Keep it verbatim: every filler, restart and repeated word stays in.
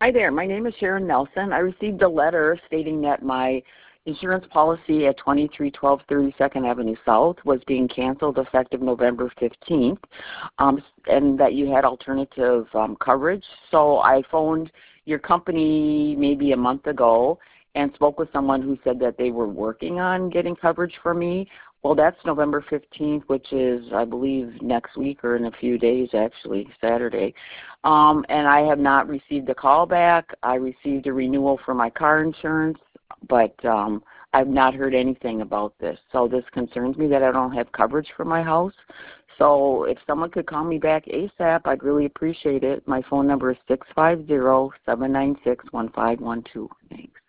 Hi there. My name is Sharon Nelson. I received a letter stating that my insurance policy at twenty-three twelve thirty-second Avenue South was being canceled effective November fifteenth, um, and that you had alternative um, coverage. So I phoned your company maybe a month ago and spoke with someone who said that they were working on getting coverage for me. Well, that's November fifteenth, which is, I believe, next week or in a few days, actually, Saturday. Um, and I have not received a call back. I received a renewal for my car insurance, but um, I've not heard anything about this. So this concerns me that I don't have coverage for my house. So if someone could call me back ASAP, I'd really appreciate it. My phone number is six five zero, seven nine six, one five one two. Thanks.